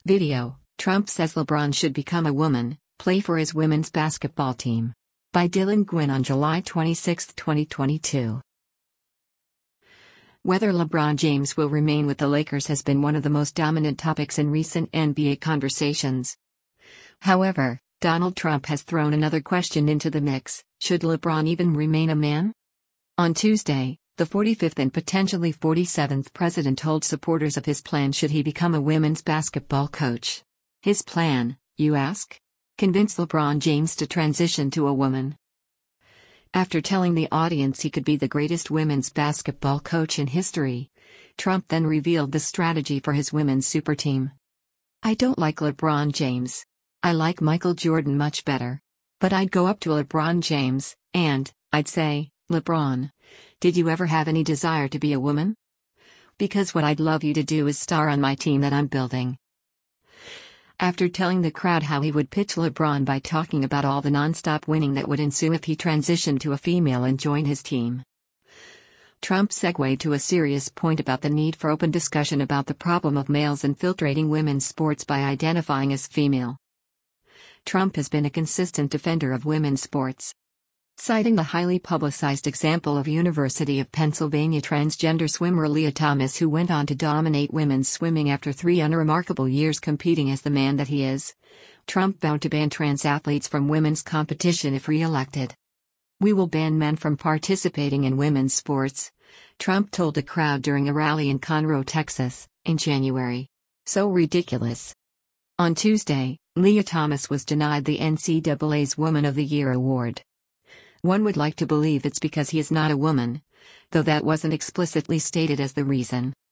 Video: Trump says LeBron should become a woman, play for his women's basketball team. By Dylan Gwynn on July 26, 2022. Whether LeBron James will remain with the Lakers has been one of the most dominant topics in recent NBA conversations. However, Donald Trump has thrown another question into the mix: should LeBron even remain a man? On Tuesday, the 45th and potentially 47th president told supporters of his plan should he become a women's basketball coach. His plan, you ask? Convince LeBron James to transition to a woman. After telling the audience he could be the greatest women's basketball coach in history, Trump then revealed the strategy for his women's super team. I don't like LeBron James. I like Michael Jordan much better. But I'd go up to LeBron James, and I'd say, LeBron, did you ever have any desire to be a woman? Because what I'd love you to do is star on my team that I'm building. After telling the crowd how he would pitch LeBron by talking about all the non-stop winning that would ensue if he transitioned to a female and joined his team, Trump segued to a serious point about the need for open discussion about the problem of males infiltrating women's sports by identifying as female. Trump has been a consistent defender of women's sports, citing the highly publicized example of University of Pennsylvania transgender swimmer Lia Thomas, who went on to dominate women's swimming after 3 unremarkable years competing as the man that he is. Trump vowed to ban trans athletes from women's competition if re-elected. We will ban men from participating in women's sports, Trump told a crowd during a rally in Conroe, Texas, in January. So ridiculous. On Tuesday, Lia Thomas was denied the NCAA's Woman of the Year award. One would like to believe it's because he is not a woman, though that wasn't explicitly stated as the reason.